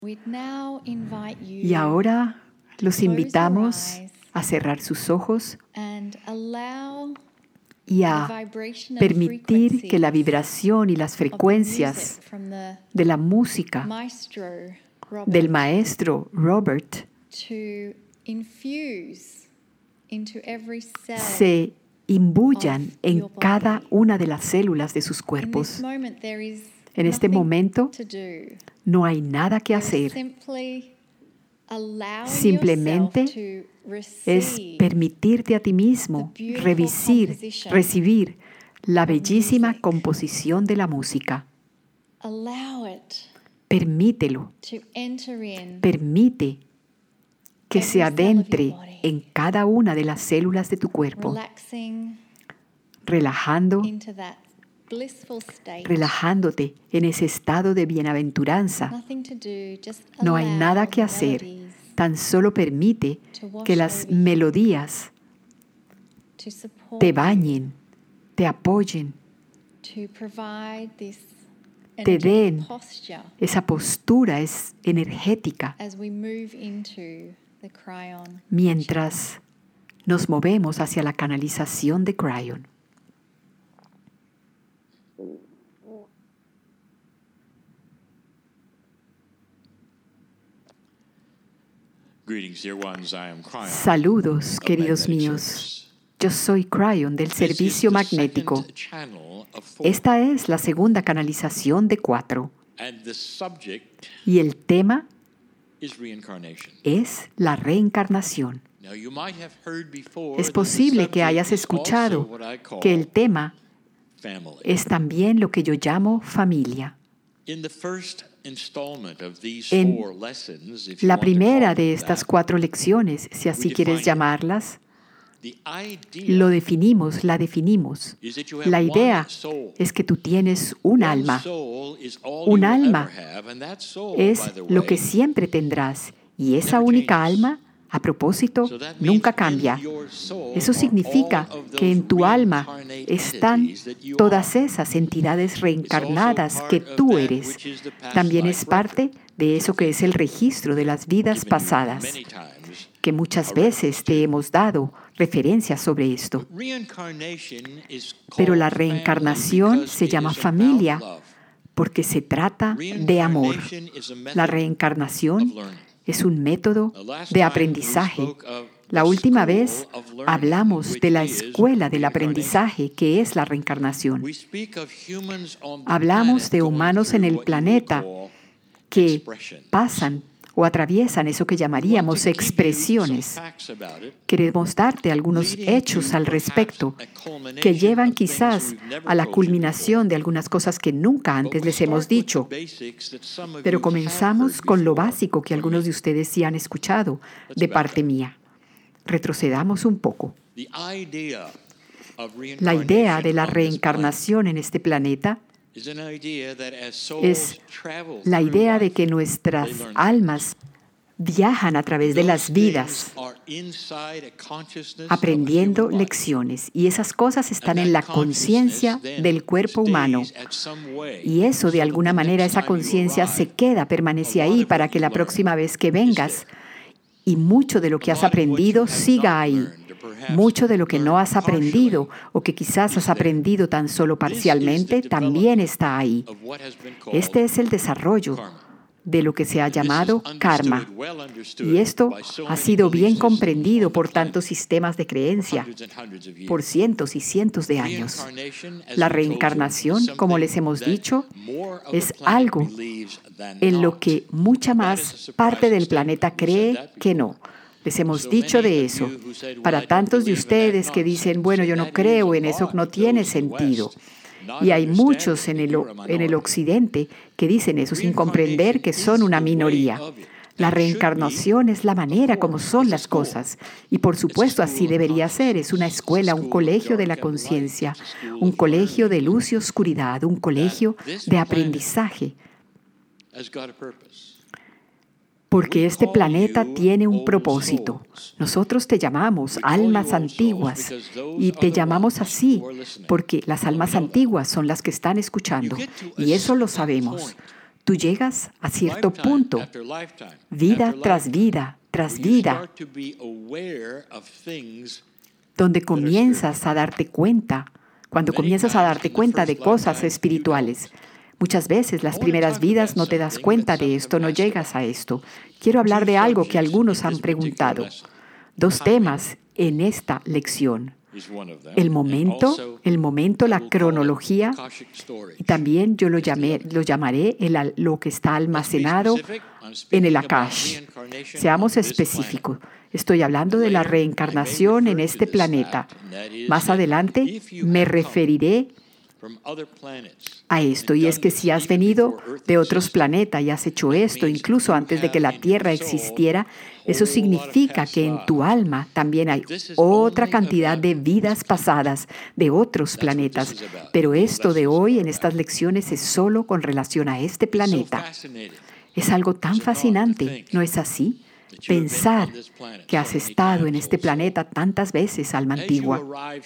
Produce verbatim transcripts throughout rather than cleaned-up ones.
Y ahora los invitamos a cerrar sus ojos y a permitir que la vibración y las frecuencias de la música del maestro Robert se imbuyan en cada una de las células de sus cuerpos. En este momento no hay nada que hacer. Simplemente es permitirte a ti mismo revisir, recibir la bellísima composición de la música. Permítelo. Permite que se adentre en cada una de las células de tu cuerpo, relajando, relajándote en ese estado de bienaventuranza. No hay nada que hacer, tan solo permite que las melodías te bañen, te apoyen, te den esa postura es energética mientras nos movemos hacia la canalización de Cryon. Saludos, queridos míos. Yo soy Cryon del servicio magnético. Esta es la segunda canalización de cuatro. Y el tema es la reencarnación. Es posible que hayas escuchado que el tema es también lo que yo llamo familia. En la primera de estas cuatro lecciones, si así quieres llamarlas, lo definimos, la definimos. La idea es que tú tienes un alma. Un alma es lo que siempre tendrás. Y esa única alma, a propósito, nunca cambia. Eso significa que en tu alma están todas esas entidades reencarnadas que tú eres. También es parte de eso que es el registro de las vidas pasadas, que muchas veces te hemos dado referencias sobre esto. Pero la reencarnación se llama familia porque se trata de amor. La reencarnación es un método de aprendizaje. La última vez hablamos de la escuela del aprendizaje, que es la reencarnación. Hablamos de humanos en el planeta que pasan o atraviesan eso que llamaríamos expresiones. Queremos darte algunos hechos al respecto que llevan quizás a la culminación de algunas cosas que nunca antes les hemos dicho. Pero comenzamos con lo básico que algunos de ustedes sí han escuchado de parte mía. Retrocedamos un poco. La idea de la reencarnación en este planeta es la idea de que nuestras almas viajan a través de las vidas, aprendiendo lecciones. Y esas cosas están en la conciencia del cuerpo humano. Y eso, de alguna manera, esa conciencia se queda, permanece ahí para que la próxima vez que vengas y mucho de lo que has aprendido siga ahí. Mucho de lo que no has aprendido o que quizás has aprendido tan solo parcialmente también está ahí. Este es el desarrollo de lo que se ha llamado karma. Y esto ha sido bien comprendido por tantos sistemas de creencia por cientos y cientos de años. La reencarnación, como les hemos dicho, es algo en lo que mucha más parte del planeta cree que no. Les hemos dicho de eso. Para tantos de ustedes que dicen, bueno, yo no creo en eso, no tiene sentido. Y hay muchos en el, en el occidente que dicen eso sin comprender que son una minoría. La reencarnación es la manera como son las cosas. Y por supuesto así debería ser. Es una escuela, un colegio de la conciencia, un colegio de luz y oscuridad, un colegio de aprendizaje. Porque este planeta tiene un propósito. Nosotros te llamamos almas antiguas y te llamamos así porque las almas antiguas son las que están escuchando y eso lo sabemos. tú llegas a cierto punto, vida tras vida, tras vida, donde comienzas a darte cuenta, cuando comienzas a darte cuenta de cosas espirituales. Muchas veces, las primeras vidas no te das cuenta de esto, no llegas a esto. Quiero hablar de algo que algunos han preguntado. Dos temas en esta lección. El momento, el momento, la cronología, y también yo lo, llamé, lo llamaré el, lo que está almacenado en el Akash. Seamos específicos. Estoy hablando de la reencarnación en este planeta. Más adelante me referiré a esto, y es que si has venido de otros planetas y has hecho esto, incluso antes de que la Tierra existiera, eso significa que en tu alma también hay otra cantidad de vidas pasadas de otros planetas. Pero esto de hoy en estas lecciones es solo con relación a este planeta. Es algo tan fascinante, ¿no es así? Pensar que has estado en este planeta tantas veces, alma antigua.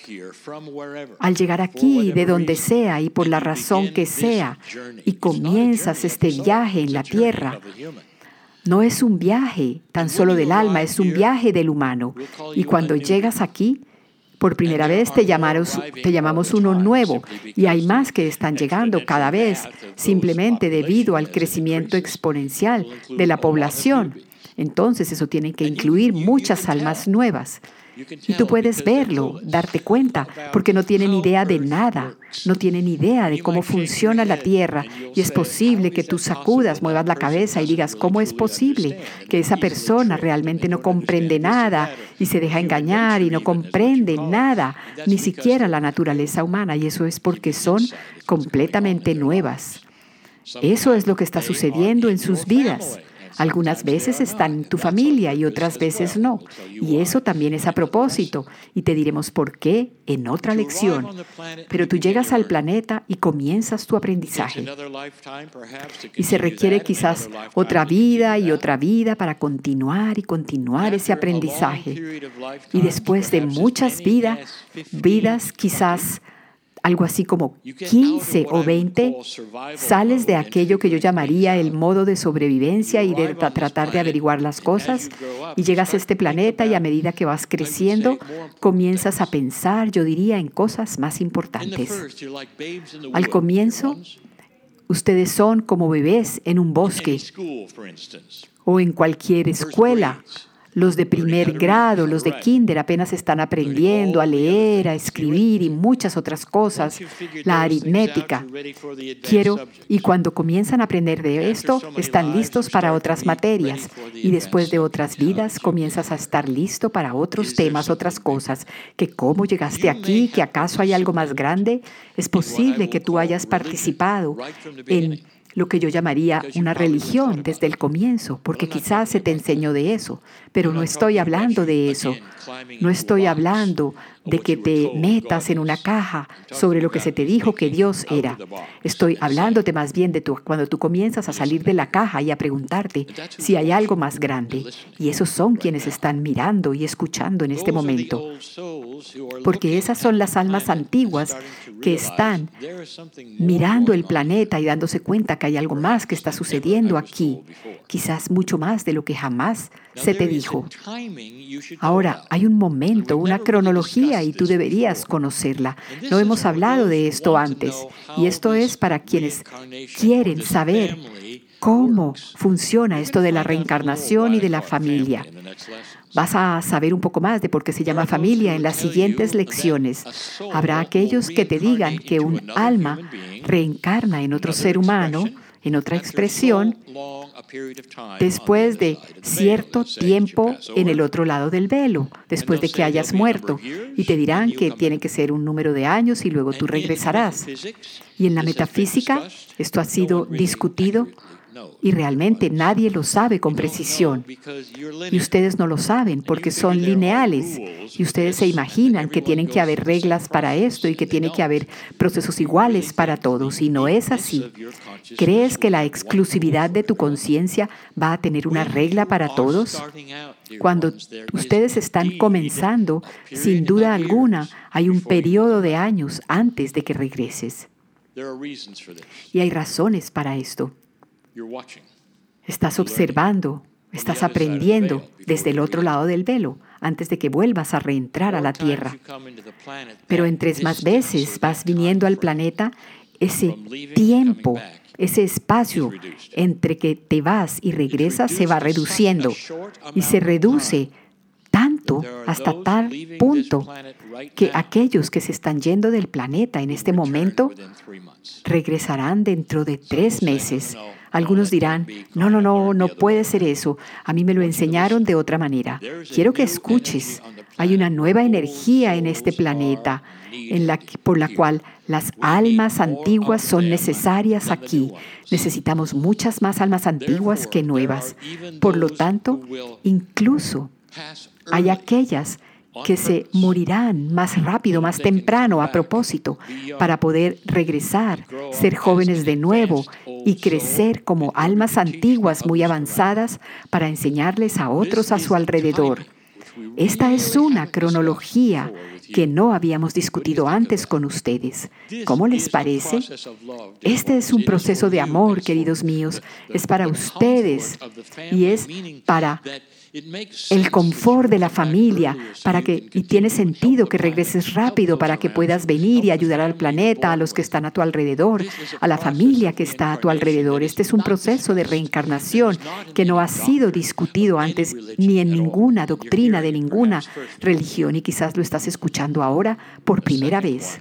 Al llegar aquí, de donde sea y por la razón que sea, y comienzas este viaje en la Tierra, no es un viaje tan solo del alma, es un viaje del humano. Y cuando llegas aquí, por primera vez te, llamamos, te llamamos uno nuevo, y hay más que están llegando cada vez, simplemente debido al crecimiento exponencial de la población. Entonces eso tiene que incluir muchas almas nuevas. Y tú puedes verlo, darte cuenta, porque no tienen idea de nada, no tienen idea de cómo funciona la Tierra. Y es posible que tú sacudas, muevas la cabeza y digas, ¿cómo es posible que esa persona realmente no comprende nada y se deja engañar y no comprende nada, ni siquiera la naturaleza humana? Y eso es porque son completamente nuevas. Eso es lo que está sucediendo en sus vidas. Algunas veces están en tu familia y otras veces no. Y eso también es a propósito. Y te diremos por qué en otra lección. Pero tú llegas al planeta y comienzas tu aprendizaje. Y se requiere quizás otra vida y otra vida para continuar y continuar ese aprendizaje. Y después de muchas vidas, vidas quizás algo así como quince o veinte, sales de aquello que yo llamaría el modo de sobrevivencia y de tratar de averiguar las cosas, y llegas a este planeta y a medida que vas creciendo, comienzas a pensar, yo diría, en cosas más importantes. Al comienzo, ustedes son como bebés en un bosque o en cualquier escuela. Los de primer grado, los de kinder apenas están aprendiendo a leer, a escribir y muchas otras cosas, la aritmética. Quiero, y cuando comienzan a aprender de esto, están listos para otras materias. Y después de otras vidas, comienzas a estar listo para otros temas, otras cosas. Que cómo llegaste aquí, que acaso hay algo más grande. Es posible que tú hayas participado en lo que yo llamaría una religión desde el comienzo, porque quizás se te enseñó de eso, pero no estoy hablando de eso. No estoy hablando de que te metas en una caja sobre lo que se te dijo que Dios era. Estoy hablándote más bien de tu, cuando tú comienzas a salir de la caja y a preguntarte si hay algo más grande. Y esos son quienes están mirando y escuchando en este momento. Porque esas son las almas antiguas que están mirando el planeta y dándose cuenta que hay algo más que está sucediendo aquí. Quizás mucho más de lo que jamás se te dijo. Ahora, hay un momento, una cronología, y tú deberías conocerla. No hemos hablado de esto antes, y esto es para quienes quieren saber cómo funciona esto de la reencarnación y de la familia. Vas a saber un poco más de por qué se llama familia en las siguientes lecciones. Habrá aquellos que te digan que un alma reencarna en otro ser humano, en otra expresión, después de cierto tiempo en el otro lado del velo, después de que hayas muerto. Y te dirán que tiene que ser un número de años y luego tú regresarás. Y en la metafísica, esto ha sido discutido y realmente nadie lo sabe con precisión. Y ustedes no lo saben porque son lineales. Y ustedes se imaginan que tienen que haber reglas para esto y que tiene que haber procesos iguales para todos. Y no es así. ¿Crees que la exclusividad de tu conciencia va a tener una regla para todos? Cuando ustedes están comenzando, sin duda alguna, hay un periodo de años antes de que regreses. Y hay razones para esto. Estás observando, estás aprendiendo desde el otro lado del velo antes de que vuelvas a reentrar a la Tierra. Pero entre más veces vas viniendo al planeta, ese tiempo, ese espacio entre que te vas y regresas se va reduciendo y se reduce tanto hasta tal punto que aquellos que se están yendo del planeta en este momento regresarán dentro de tres meses. Algunos dirán, no, no, no, no puede ser eso. A mí me lo enseñaron de otra manera. Quiero que escuches. Hay una nueva energía en este planeta en la, por la cual las almas antiguas son necesarias aquí. Necesitamos muchas más almas antiguas que nuevas. Por lo tanto, incluso hay aquellas que se morirán más rápido, más temprano, a propósito, para poder regresar, ser jóvenes de nuevo y crecer como almas antiguas muy avanzadas para enseñarles a otros a su alrededor. Esta es una cronología que no habíamos discutido antes con ustedes. ¿Cómo les parece? Este es un proceso de amor, queridos míos. Es para ustedes y es para el confort de la familia, para que, y tiene sentido que regreses rápido para que puedas venir y ayudar al planeta, a los que están a tu alrededor, a la familia que está a tu alrededor. Este es un proceso de reencarnación que no ha sido discutido antes ni en ninguna doctrina de ninguna religión y quizás lo estás escuchando ahora por primera vez.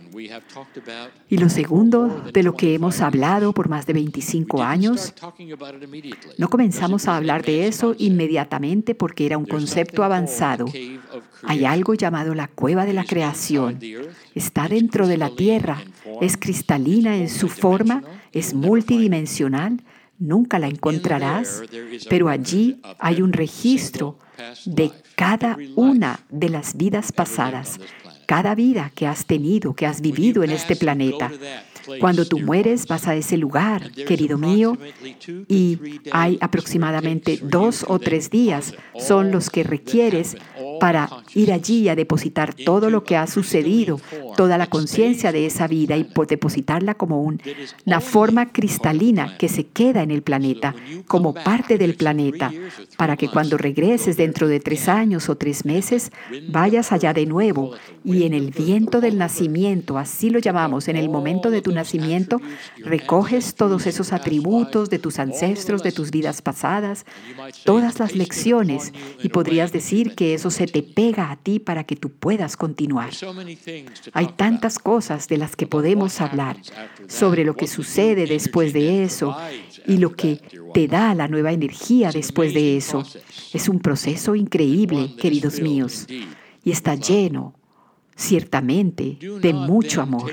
Y lo segundo de lo que hemos hablado por más de veinticinco años, no comenzamos a hablar de eso inmediatamente porque era un concepto avanzado. Hay algo llamado la cueva de la creación. Está dentro de la tierra, es cristalina en su forma, es multidimensional, nunca la encontrarás, pero allí hay un registro de cada una de las vidas pasadas, cada vida que has tenido, que has vivido en este planeta. Cuando tú mueres, vas a ese lugar, querido mío, y hay aproximadamente dos o tres días son los que requieres para ir allí a depositar todo lo que ha sucedido, toda la conciencia de esa vida y por depositarla como un, una forma cristalina que se queda en el planeta, como parte del planeta, para que cuando regreses dentro de tres años o tres meses, vayas allá de nuevo y en el viento del nacimiento, así lo llamamos, en el momento de tu nacimiento, recoges todos esos atributos de tus ancestros, de tus vidas pasadas, todas las lecciones, y podrías decir que eso se te pega a ti para que tú puedas continuar. Hay tantas cosas de las que podemos hablar sobre lo que sucede después de eso y lo que te da la nueva energía después de eso. Es un proceso increíble, queridos míos, y está lleno, ciertamente, de mucho amor.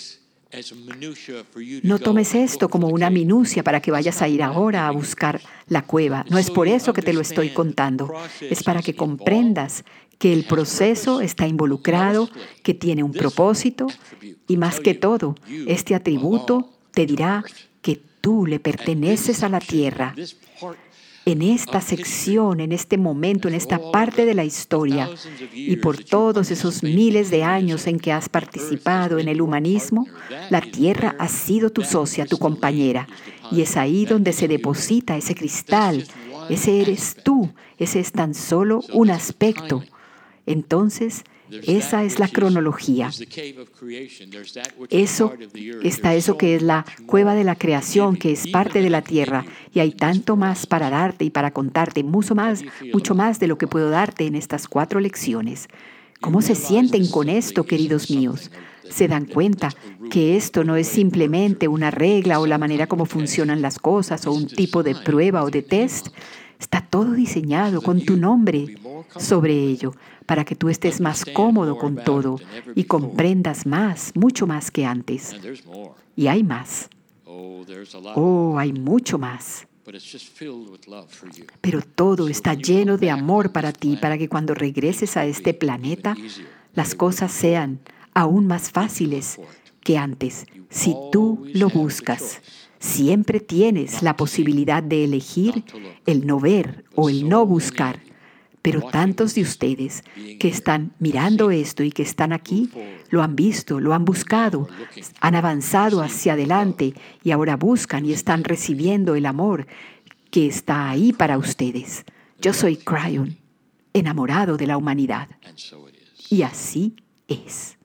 No tomes esto como una minucia para que vayas a ir ahora a buscar la cueva. No es por eso que te lo estoy contando. Es para que comprendas que el proceso está involucrado, que tiene un propósito y más que todo, este atributo te dirá que tú le perteneces a la tierra. En esta sección, en este momento, en esta parte de la historia y por todos esos miles de años en que has participado en el humanismo, la Tierra ha sido tu socia, tu compañera. Y es ahí donde se deposita ese cristal. Ese eres tú. Ese es tan solo un aspecto. Entonces, esa es la cronología. Eso está eso que es la cueva de la creación, que es parte de la tierra. Y hay tanto más para darte y para contarte, mucho más, mucho más de lo que puedo darte en estas cuatro lecciones. ¿Cómo se sienten con esto, queridos míos? ¿Se dan cuenta que esto no es simplemente una regla o la manera como funcionan las cosas o un tipo de prueba o de test? Está todo diseñado con tu nombre sobre ello, para que tú estés más cómodo con todo y comprendas más, mucho más que antes. Y hay más. Oh, hay mucho más. Pero todo está lleno de amor para ti, para que cuando regreses a este planeta, las cosas sean aún más fáciles que antes, si tú lo buscas. Siempre tienes la posibilidad de elegir el no ver o el no buscar. Pero tantos de ustedes que están mirando esto y que están aquí, lo han visto, lo han buscado, han avanzado hacia adelante y ahora buscan y están recibiendo el amor que está ahí para ustedes. Yo soy Kryon, enamorado de la humanidad. Y así es.